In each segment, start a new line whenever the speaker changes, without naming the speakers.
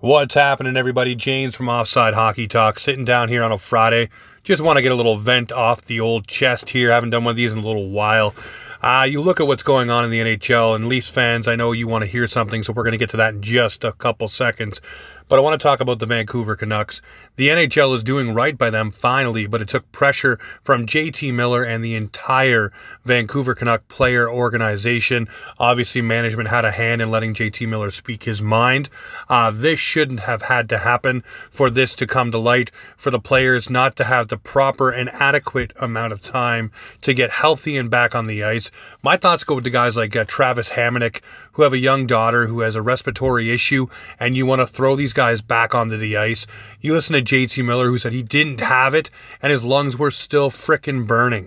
What's happening, everybody? James from Offside Hockey Talk, sitting down here on a Friday. Just want to get a little vent off the old chest here. Haven't done one of these in a little while. You look at what's going on in the NHL, and Leafs fans, I know you want to hear something, so we're going to get to that in just a couple seconds. But I want to talk about the Vancouver Canucks. The NHL is doing right by them finally, but it took pressure from JT Miller and the entire Vancouver Canuck player organization. Obviously, management had a hand in letting JT Miller speak his mind. This shouldn't have had to happen for this to come to light, for the players not to have the proper and adequate amount of time to get healthy and back on the ice. My thoughts go with the guys like Travis Hamonic, who have a young daughter who has a respiratory issue, and you want to throw these guys back onto the ice. You listen to JT Miller, who said he didn't have it and his lungs were still frickin' burning.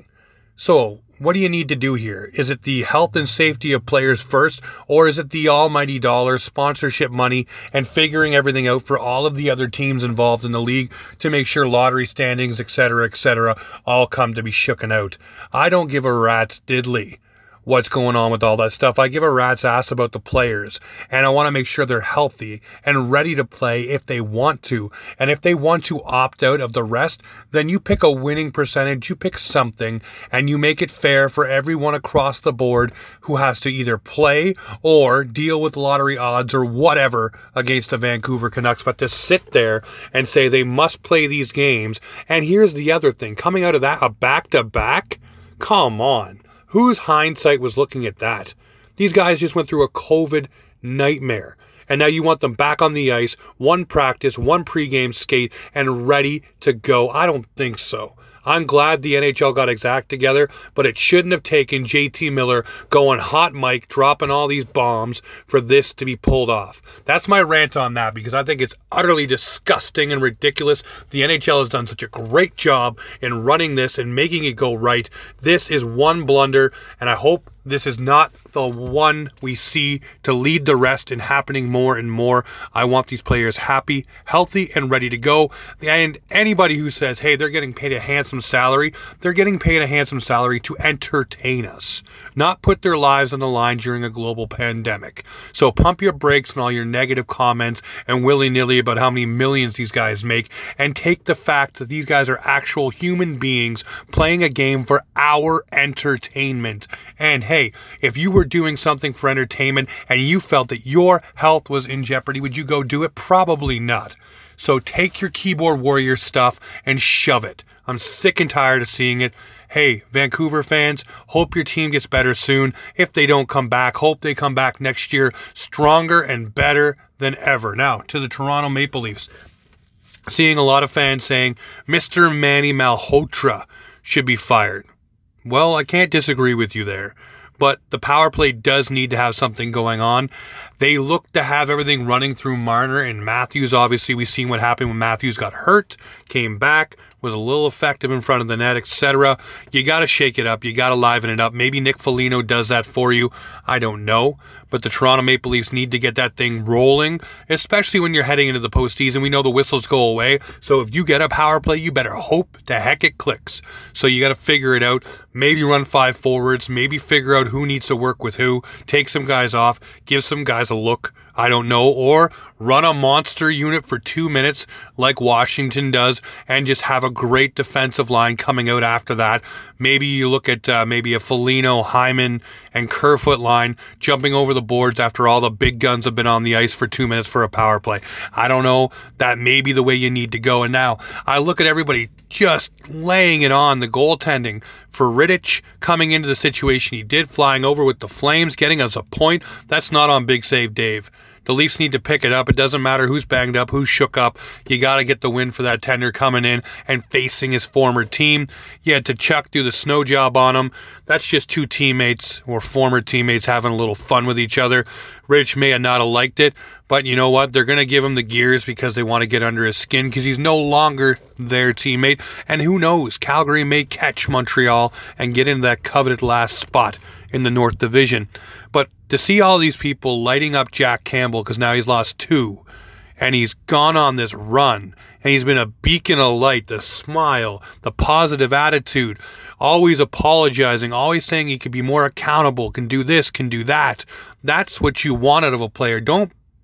So what do you need to do here? Is it the health and safety of players first, or is it the almighty dollar, sponsorship money, and figuring everything out for all of the other teams involved in the league to make sure lottery standings, etc., all come to be shooken out? I don't give a rat's diddly what's going on with all that stuff. I give a rat's ass about the players, and I want to make sure they're healthy and ready to play if they want to. And if they want to opt out of the rest, then you pick a winning percentage, you pick something, and you make it fair for everyone across the board who has to either play or deal with lottery odds or whatever against the Vancouver Canucks. But to sit there and say they must play these games, and here's the other thing, coming out of that, a back-to-back? Come on. Whose hindsight was looking at that? These guys just went through a COVID nightmare. And now you want them back on the ice, one practice, one pregame skate, and ready to go. I don't think so. I'm glad the NHL got its act together, but it shouldn't have taken JT Miller going hot mic, dropping all these bombs for this to be pulled off. That's my rant on that, because I think it's utterly disgusting and ridiculous. The NHL has done such a great job in running this and making it go right. This is one blunder, and I hope this is not the one we see to lead the rest in happening more and more. I want these players happy, healthy, and ready to go. And anybody who says, hey, they're getting paid a handsome salary, they're getting paid a handsome salary to entertain us, not put their lives on the line during a global pandemic. So pump your brakes on all your negative comments and willy-nilly about how many millions these guys make, and take the fact that these guys are actual human beings playing a game for our entertainment. And hey, if you were doing something for entertainment and you felt that your health was in jeopardy, would you go do it? Probably not. So take your keyboard warrior stuff and shove it. I'm sick and tired of seeing it. Hey, Vancouver fans, hope your team gets better soon. If they don't come back, hope they come back next year stronger and better than ever. Now, to the Toronto Maple Leafs. Seeing a lot of fans saying Mr. Manny Malhotra should be fired. Well, I can't disagree with you there. But the power play does need to have something going on. They look to have everything running through Marner and Matthews. Obviously, we've seen what happened when Matthews got hurt, came back, was a little effective in front of the net, etc. You got to shake it up. You got to liven it up. Maybe Nick Foligno does that for you. I don't know. But the Toronto Maple Leafs need to get that thing rolling, especially when you're heading into the postseason. We know the whistles go away. So if you get a power play, you better hope to heck it clicks. So you got to figure it out. Maybe run 5 forwards. Maybe figure out who needs to work with who. Take some guys off. Give some guys a look. I don't know. Or run a monster unit for 2 minutes like Washington does and just have a great defensive line coming out after that. Maybe you look at maybe a Foligno, Hyman, and Kerfoot line jumping over the boards after all the big guns have been on the ice for 2 minutes for a power play. I don't know. That may be the way you need to go. And now I look at everybody just laying it on the goaltending for Rittich coming into the situation he did, flying over with the Flames, getting us a point. That's not on Big Save Dave. The Leafs need to pick it up. It doesn't matter who's banged up, who's shook up. You got to get the win for that tender coming in and facing his former team. You had to Chuck do the snow job on him. That's just two teammates or former teammates having a little fun with each other. Rich may have not have liked it, but you know what? They're going to give him the gears because they want to get under his skin because he's no longer their teammate. And who knows? Calgary may catch Montreal and get into that coveted last spot in the North Division. But to see all these people lighting up Jack Campbell because now he's lost 2 and he's gone on this run and he's been a beacon of light, the smile, the positive attitude, always apologizing, always saying he could be more accountable, can do this, can do that. That's what you want out of a player. Don't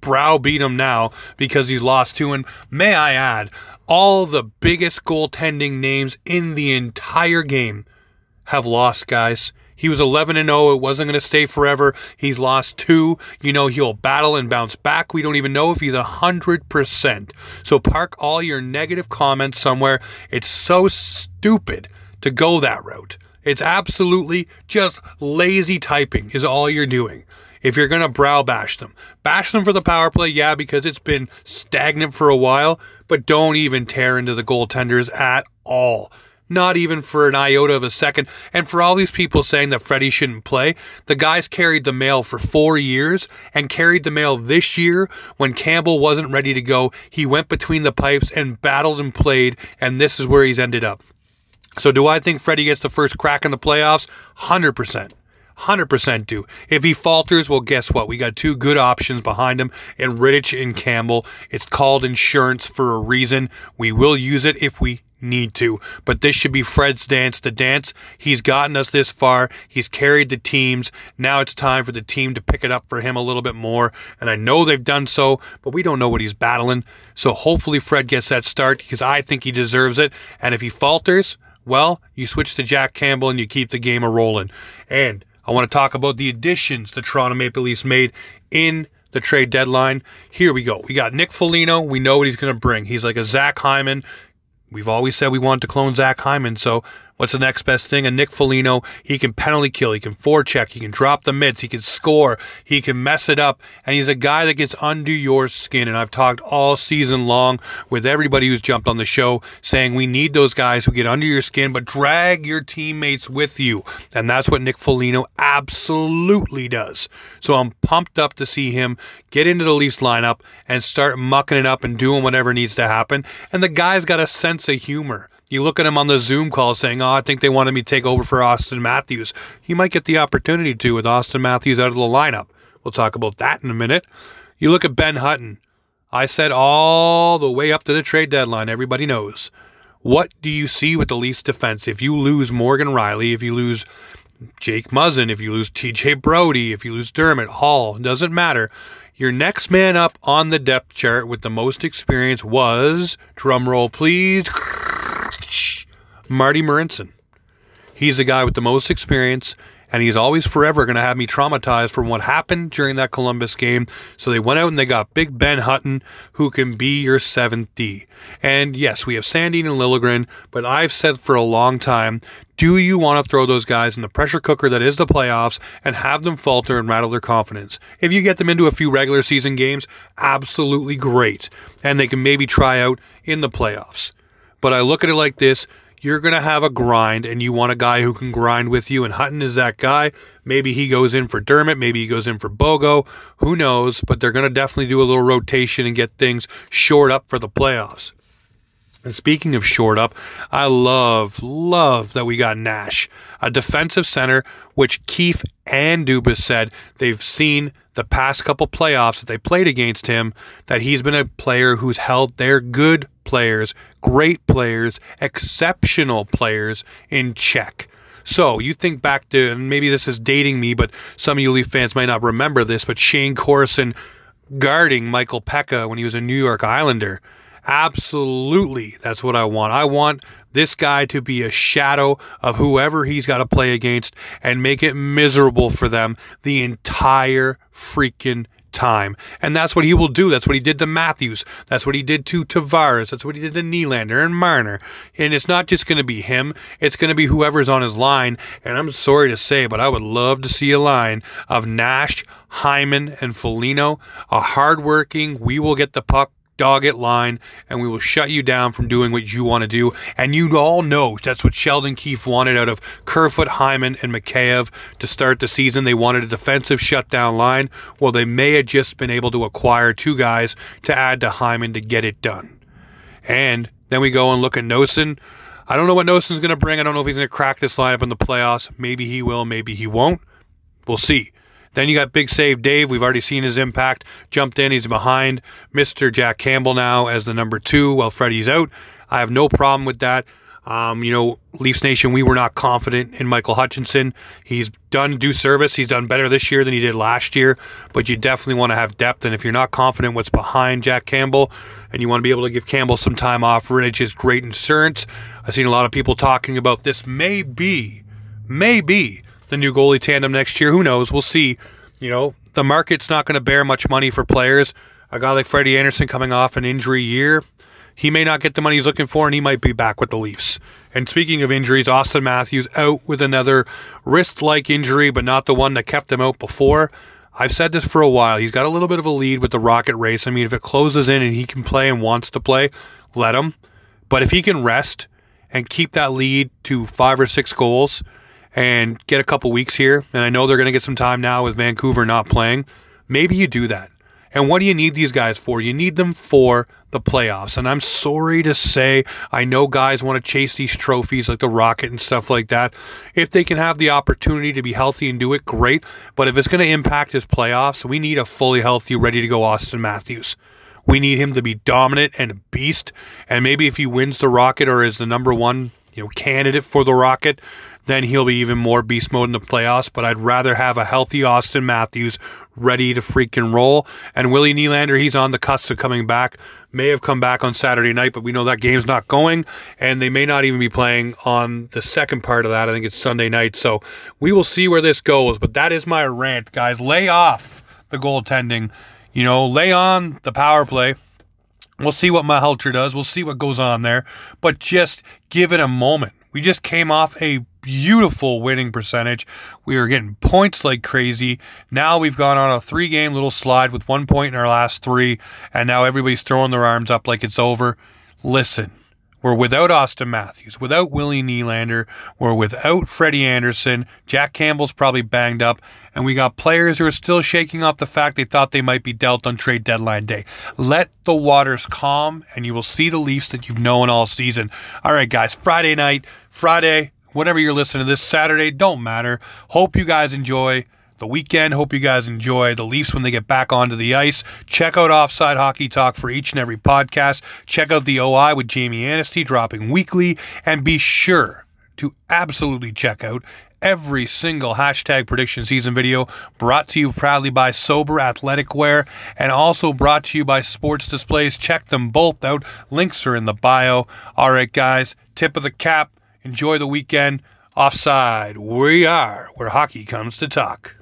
browbeat him now because he's lost 2. And may I add, all the biggest goaltending names in the entire game have lost, guys. He was 11-0. It wasn't going to stay forever. He's lost 2. You know, he'll battle and bounce back. We don't even know if he's 100%. So park all your negative comments somewhere. It's so stupid to go that route. It's absolutely just lazy typing is all you're doing. If you're going to bash them for the power play, yeah, because it's been stagnant for a while, but don't even tear into the goaltenders at all. Not even for an iota of a second. And for all these people saying that Freddie shouldn't play, the guys carried the mail for 4 years and carried the mail this year when Campbell wasn't ready to go. He went between the pipes and battled and played, and this is where he's ended up. So do I think Freddie gets the first crack in the playoffs? 100%. 100% do. If he falters, well, guess what? We got 2 good options behind him in Rittich and Campbell. It's called insurance for a reason. We will use it if we need to, but this should be Fred's dance to dance. He's gotten us this far. He's carried the teams. Now it's time for the team to pick it up for him a little bit more, and I know they've done so, but we don't know what he's battling. So hopefully Fred gets that start because I think he deserves it, and if he falters, well, you switch to Jack Campbell and you keep the game a-rolling. And I want to talk about the additions the Toronto Maple Leafs made in the trade deadline. Here we go. We got Nick Foligno. We know what he's going to bring. He's like a Zach Hyman. We've always said we wanted to clone Zach Hyman, so what's the next best thing? A Nick Foligno. He can penalty kill, he can forecheck, he can drop the mitts, he can score, he can mess it up, and he's a guy that gets under your skin. And I've talked all season long with everybody who's jumped on the show saying we need those guys who get under your skin but drag your teammates with you, and that's what Nick Foligno absolutely does. So I'm pumped up to see him get into the Leafs lineup and start mucking it up and doing whatever needs to happen. And the guy's got a sense of humor. You look at him on the Zoom call saying, I think they wanted me to take over for Auston Matthews. He might get the opportunity to with Auston Matthews out of the lineup. We'll talk about that in a minute. You look at Ben Hutton. I said all the way up to the trade deadline, everybody knows. What do you see with the Leafs defense? If you lose Morgan Rielly, if you lose Jake Muzzin, if you lose TJ Brody, if you lose Dermott, Hall, doesn't matter. Your next man up on the depth chart with the most experience was, drumroll please, Marty Marinson. He's the guy with the most experience, and he's always forever going to have me traumatized from what happened during that Columbus game. So they went out and they got Big Ben Hutton, who can be your 7th D. And yes, we have Sandin and Liljegren, but I've said for a long time, do you want to throw those guys in the pressure cooker that is the playoffs and have them falter and rattle their confidence? If you get them into a few regular season games, absolutely great. And they can maybe try out in the playoffs. But I look at it like this. You're going to have a grind, and you want a guy who can grind with you, and Hutton is that guy. Maybe he goes in for Dermott. Maybe he goes in for Bogo. Who knows? But they're going to definitely do a little rotation and get things shored up for the playoffs. And speaking of shored up, I love that we got Nash, a defensive center, which Keefe and Dubas said they've seen the past couple playoffs that they played against him, that he's been a player who's held their good players, great players, exceptional players in check. So you think back to, and maybe this is dating me, but some of you Leaf fans might not remember this, but Shane Corson guarding Michael Pekka when he was a New York Islander. Absolutely, that's what I want. I want this guy to be a shadow of whoever he's got to play against and make it miserable for them the entire freaking time. And that's what he will do. That's what he did to Matthews. That's what he did to Tavares. That's what he did to Nylander and Marner. And it's not just going to be him. It's going to be whoever's on his line. And I'm sorry to say, but I would love to see a line of Nash, Hyman, and Foligno. A hardworking, we will get the puck, dog it line, and we will shut you down from doing what you want to do. And you all know that's what Sheldon Keefe wanted out of Kerfoot, Hyman, and Mikheyev to start the season. They wanted a defensive shutdown line. Well, they may have just been able to acquire 2 guys to add to Hyman to get it done. And then we go and look at Noesen. I don't know what Noesen's going to bring. I don't know if he's going to crack this lineup in the playoffs. Maybe he will, maybe he won't. We'll see. Then you got Big Save Dave. We've already seen his impact. Jumped in. He's behind Mr. Jack Campbell now as the number 2 while Freddie's out. I have no problem with that. Leafs Nation, we were not confident in Michael Hutchinson. He's done due service. He's done better this year than he did last year, but you definitely want to have depth. And if you're not confident what's behind Jack Campbell and you want to be able to give Campbell some time off, Rittich is great insurance. I've seen a lot of people talking about this may be the new goalie tandem next year. Who knows? We'll see. The market's not going to bear much money for players. A guy like Freddie Anderson coming off an injury year, he may not get the money he's looking for, and he might be back with the Leafs. And speaking of injuries, Austin Matthews out with another wrist-like injury, but not the one that kept him out before. I've said this for a while. He's got a little bit of a lead with the Rocket race. I mean, if it closes in and he can play and wants to play, let him. But if he can rest and keep that lead to 5 or 6 goals and get a couple weeks here, and I know they're going to get some time now with Vancouver not playing, maybe you do that. And what do you need these guys for? You need them for the playoffs. And I'm sorry to say, I know guys want to chase these trophies like the Rocket and stuff like that. If they can have the opportunity to be healthy and do it, great. But if it's going to impact his playoffs, we need a fully healthy, ready to go Austin Matthews. We need him to be dominant and a beast. And maybe if he wins the Rocket or is the number one candidate for the Rocket, then he'll be even more beast mode in the playoffs. But I'd rather have a healthy Austin Matthews ready to freaking roll. And Willie Nylander, he's on the cusp of coming back. May have come back on Saturday night, but we know that game's not going. And they may not even be playing on the second part of that. I think it's Sunday night. So we will see where this goes. But that is my rant, guys. Lay off the goaltending. Lay on the power play. We'll see what Mahelter does. We'll see what goes on there. But just give it a moment. We just came off a beautiful winning percentage. We were getting points like crazy. Now we've gone on a 3-game little slide with 1 point in our last 3, and now everybody's throwing their arms up like it's over. Listen, we're without Austin Matthews, without Willie Nylander, we're without Freddie Anderson. Jack Campbell's probably banged up, and we got players who are still shaking off the fact they thought they might be dealt on trade deadline day. Let the waters calm, and you will see the Leafs that you've known all season. All right, guys, Friday, whenever you're listening to this, Saturday, don't matter. Hope you guys enjoy the weekend. Hope you guys enjoy the Leafs when they get back onto the ice. Check out Offside Hockey Talk for each and every podcast. Check out the OI with Jamie Anasty dropping weekly. And be sure to absolutely check out every single hashtag prediction season video brought to you proudly by Sober Athletic Wear and also brought to you by Sports Displays. Check them both out. Links are in the bio. All right, guys, tip of the cap. Enjoy the weekend. Offside, we are where hockey comes to talk.